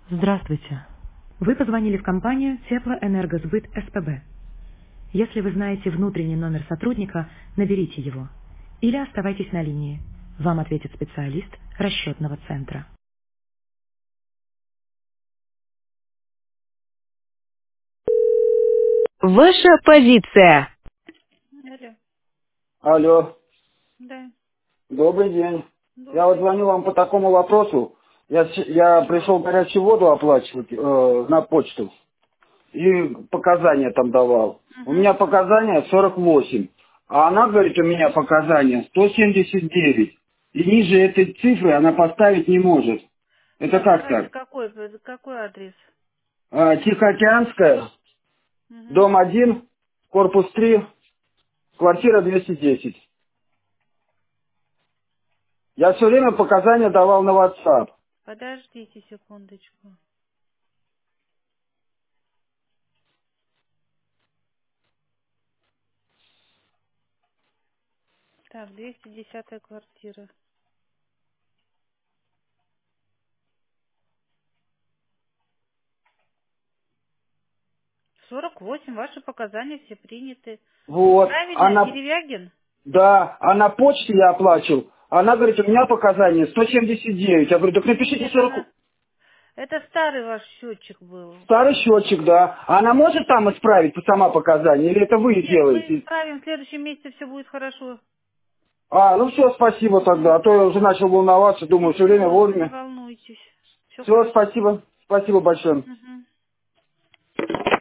Здравствуйте. Вы позвонили в компанию Теплоэнергосбыт СПБ. Если вы знаете внутренний номер сотрудника, наберите его. Или оставайтесь на линии. Вам ответит специалист расчетного центра. Ваша позиция. Алло. Алло, Да, добрый день. Я вот добрый. звоню вам по такому вопросу. Я пришел горячую воду оплачивать на почту и показания там давал. У Угу. меня показания 48, а она говорит, у меня показания 179. И ниже этой цифры она поставить не может. Это Так, как давайте, так? какой адрес? Тихоокеанская, Угу. дом 1, корпус 3, квартира 210. Я все время показания давал на WhatsApp. Подождите секундочку. Так, 210-я квартира. 48, ваши показания все приняты. Вот, Правильно, она, Деревягин? да, а на почте я оплачивал. Она говорит, у меня показания 179. Я говорю, так напишите Нет, 40. это старый ваш счетчик был. Старый счетчик, да. А она может там исправить сама показания? Или это вы Нет, мы делаете? исправим, в следующем месяце все будет хорошо. Ну все, спасибо тогда. А то я уже начал волноваться, думаю, все время Нет, не вовремя. волнуйтесь. Все Все, хорошо. спасибо. Спасибо большое. Мгм.